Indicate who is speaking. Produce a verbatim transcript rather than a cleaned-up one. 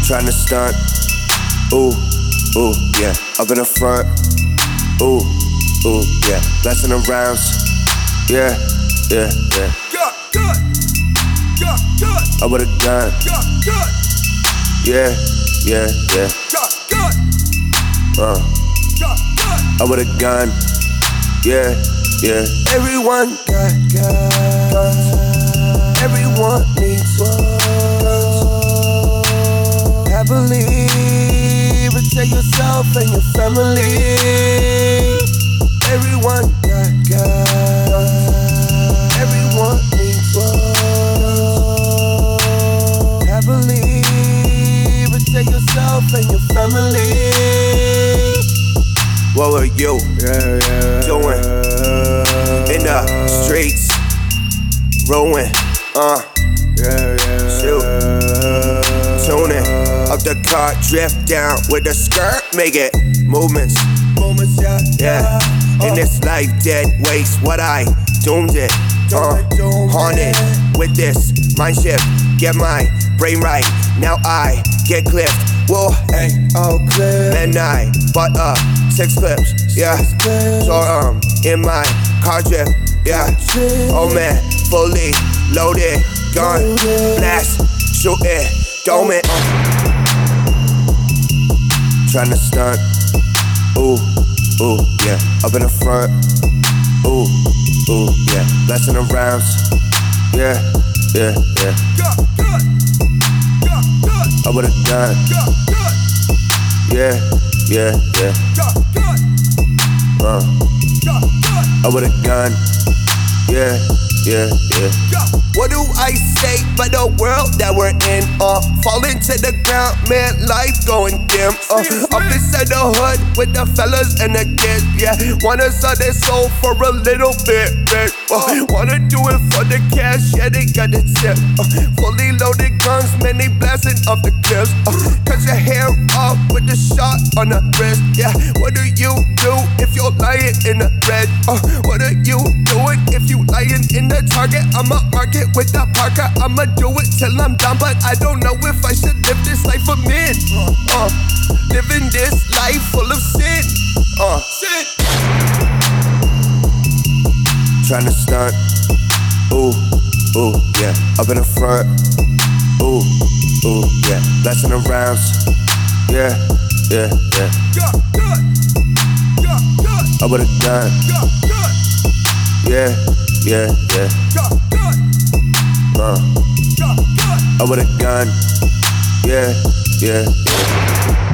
Speaker 1: Tryna stunt, ooh, ooh, yeah. Up in the front, ooh, ooh, yeah. Blessing them rounds, yeah, yeah, yeah.
Speaker 2: Got good, got good.
Speaker 1: Up with a gun,
Speaker 2: got good,
Speaker 1: yeah, yeah, yeah.
Speaker 2: got good,
Speaker 1: Uh,
Speaker 2: got good.
Speaker 1: up with a gun, yeah, yeah. Everyone got guns. Everyone needs guns. I believe protect yourself and your family. Everyone got guns. Everyone needs guns. I believe protect yourself and your family. What were you yeah, yeah, doing in the streets? Rolling, uh, yeah, yeah, shoot, tuning up the car, drift down with the skirt, make it movements, movements, yeah, yeah. In this life, dead waste, what I doomed it, uh, haunted with this mind shift, get my brain right. Now I get clipped, whoa, hey, all clear. Then I bought up six clips, yeah. So um, in my car drift, yeah. Oh man, fully loaded, gun, blast, shoot it, dome it. Uh. Tryna stunt, ooh, ooh, yeah. Up in the front, ooh, ooh, yeah. Blessing them rounds, yeah, yeah, yeah.
Speaker 2: Got good, got good.
Speaker 1: Up with a gun,
Speaker 2: got good,
Speaker 1: yeah, yeah, yeah.
Speaker 2: got good,
Speaker 1: Uh,
Speaker 2: got good.
Speaker 1: up with a gun, yeah, yeah, yeah.
Speaker 2: Got.
Speaker 1: What do I say but the world that we're in? Uh, falling to the ground, man, life going dim. Uh, up inside the hood with the fellas and the kids, yeah. Wanna sell their soul for a little bit, bitch. Uh, wanna do it for the cash, yeah, they got the tip. Uh, fully loaded guns, man, they blasting off the clips. Uh, cut your hair off with the shot on the wrist, yeah. What do you do if you're lying in the red? Uh, what are you doing if you lying in the target? I'ma market with the Parker, I'ma do it till I'm down, but I don't know if I should live this life for men. Uh, living this life full of sin. Uh,
Speaker 2: Sin.
Speaker 1: Tryna stunt, ooh, ooh, yeah. Up in the front, ooh, ooh, yeah. Blessing them rounds, yeah, yeah, yeah.
Speaker 2: Got good, got good.
Speaker 1: Up with a gun,
Speaker 2: got good,
Speaker 1: yeah, yeah, yeah.
Speaker 2: got good,
Speaker 1: Uh,
Speaker 2: got good.
Speaker 1: up with a gun, yeah, yeah, yeah.